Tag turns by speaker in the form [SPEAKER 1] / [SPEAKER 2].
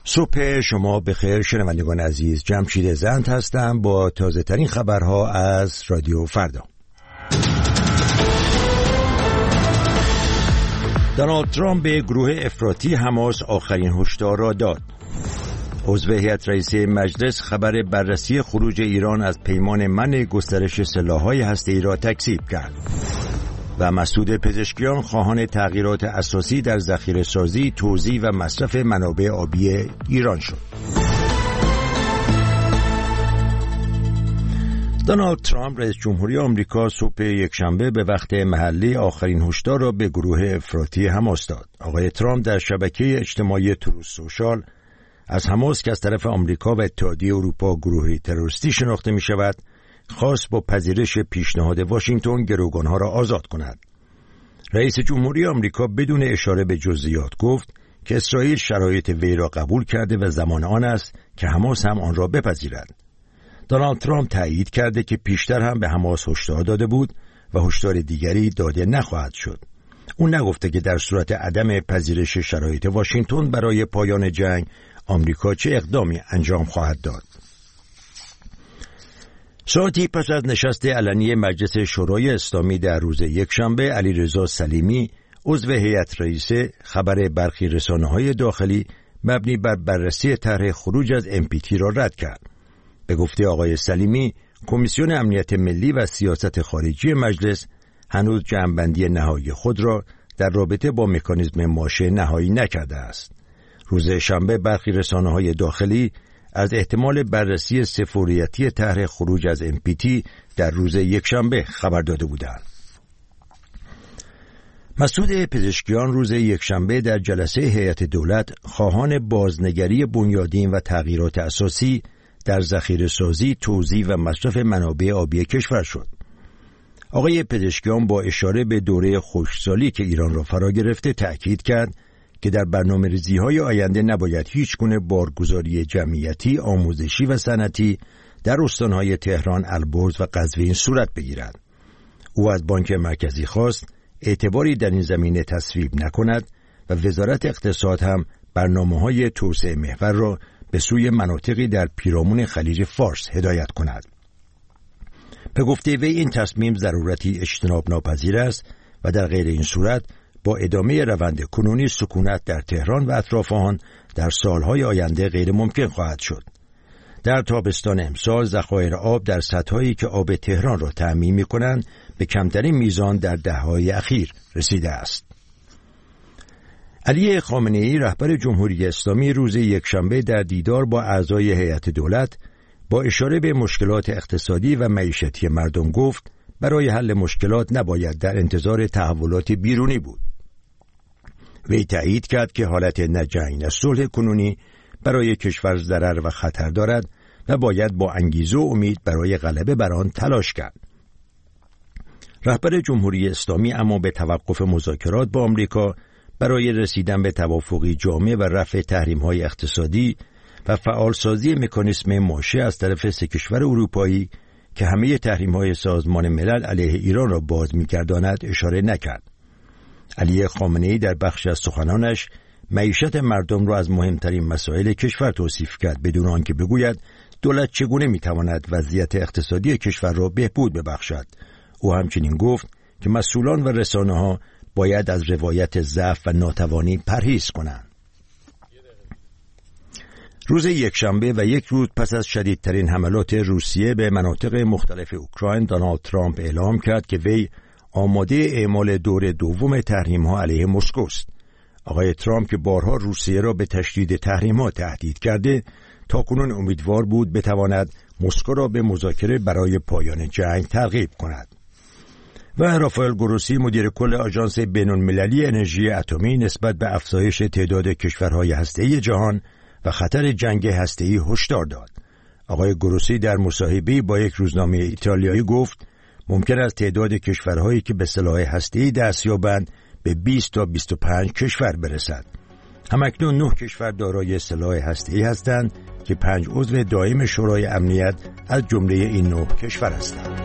[SPEAKER 1] صبح شما بخیر شنوندگان عزیز. جمشید زند هستم با تازه ترین خبرها از رادیو فردا. دونالد ترامپ به گروه افراطی حماس آخرین هشدار را داد. عضو هیئت رئیسه مجلس خبر بررسی خروج ایران از پیمان منع گسترش سلاح‌های هسته‌ای را تکذیب کرد. و مسعود پزشکیان خواهان تغییرات اساسی در ذخیره‌سازی، توزیع و مصرف منابع آبی ایران شد. دونالد ترامپ رئیس جمهوری آمریکا صبح یکشنبه به وقت محلی آخرین هشدار را به گروه افراطی حماس داد. آقای ترامپ در شبکه اجتماعی تروث سوشال از حماس که از طرف آمریکا و اتحادیه اروپا گروهی تروریستی شناخته می شود، خواست با پذیرش پیشنهاد واشنگتن گروگانها را آزاد کند. رئیس جمهوری آمریکا بدون اشاره به جزئیات گفت که اسرائیل شرایط وی را قبول کرده و زمان آن است که حماس هم آن را بپذیرد. دونالد ترامپ تایید کرده که پیشتر هم به حماس هشدار داده بود و هشدار دیگری داده نخواهد شد. او نگفته که در صورت عدم پذیرش شرایط واشنگتن برای پایان جنگ آمریکا چه اقدامی انجام خواهد داد. ساعتی پس از نشست علنی مجلس شورای اسلامی در روز یکشنبه، علیرضا سلیمی عضو هیئت رئیسه خبر برخی رسانه‌های داخلی مبنی بر بررسی طرح خروج از NPT را رد کرد. به گفته آقای سلیمی، کمیسیون امنیت ملی و سیاست خارجی مجلس هنوز جمع‌بندی نهایی خود را در رابطه با مکانیزم ماشه نهایی نکرده است. روز شنبه برخی رسانه‌های داخلی از احتمال بررسی سفوریتی طرح خروج از NPT در روز یکشنبه خبر داده بودند. مسعود پزشکیان روز یکشنبه در جلسه هیئت دولت خواهان بازنگری بنیادین و تغییرات اساسی در ذخیره‌سازی، توزیع و مصرف منابع آبی کشور شد. آقای پزشکیان با اشاره به دوره خشکسالی که ایران را فرا گرفته تأکید کرد که در برنامه‌ریزی‌های آینده نباید هیچگونه بارگذاری جمعیتی، آموزشی و صنعتی در استان‌های تهران، البرز و قزوین صورت بگیرد. او از بانک مرکزی خواست اعتباری در این زمینه تصویب نکند و وزارت اقتصاد هم برنامه‌های توسعه محور را به سوی مناطقی در پیرامون خلیج فارس هدایت کند. به گفته وی این تصمیم ضرورتی اجتناب ناپذیر است و در غیر این صورت با ادامه روند کنونی سکونت در تهران و اطراف آن در سالهای آینده غیر ممکن خواهد شد. در تابستان امسال ذخایر آب در سدهایی که آب تهران را تأمین می‌کنند به کمترین میزان در دهه‌های اخیر رسیده است. علی خامنه‌ای رهبر جمهوری اسلامی روز یکشنبه در دیدار با اعضای هیئت دولت با اشاره به مشکلات اقتصادی و معیشتی مردم گفت برای حل مشکلات نباید در انتظار تحولات بیرونی بود. وی تأیید کرد که حالت نه جنگ نه صلح کنونی برای کشور ضرر و خطر دارد و باید با انگیزه و امید برای غلبه بر آن تلاش کرد. رهبر جمهوری اسلامی اما به توقف مذاکرات با آمریکا برای رسیدن به توافقی جامع و رفع تحریم‌های اقتصادی و فعالسازی مکانیزم ماشه از طرف سه کشور اروپایی که همه تحریم‌های سازمان ملل علیه ایران را باز می‌گرداند اشاره نکرد. علی خامنه‌ای در بخش از سخنانش معیشت مردم را از مهمترین مسائل کشور توصیف کرد بدون آنکه بگوید دولت چگونه می‌تواند وضعیت اقتصادی کشور را بهبود ببخشد. او همچنین گفت که مسئولان و رسانه‌ها باید از روایت ضعف و ناتوانی پرهیز کنند. روز یکشنبه و یک روز پس از شدیدترین حملات روسیه به مناطق مختلف اوکراین، دونالد ترامپ اعلام کرد که وی آماده اعمال دور دوم تحریم‌ها علیه مسکو است. آقای ترامپ که بارها روسیه را به تشدید تحریم‌ها تهدید کرده، تاکنون امیدوار بود بتواند مسکو را به مذاکره برای پایان جنگ ترغیب کند. و رافائل گروسی مدیر کل آژانس بین‌المللی انرژی اتمی نسبت به افزایش تعداد کشورهای هسته‌ای جهان و خطر جنگ هسته‌ای هشدار داد. آقای گروسی در مصاحبه‌ای با یک روزنامه ایتالیایی گفت ممکن است تعداد کشورهایی که به سلاح هسته‌ای دست یابند به 20 تا 25 کشور برسد. همکنون 9 کشور دارای سلاح هسته‌ای هستند که 5 عضو دائم شورای امنیت از جمله این 9 کشور هستند.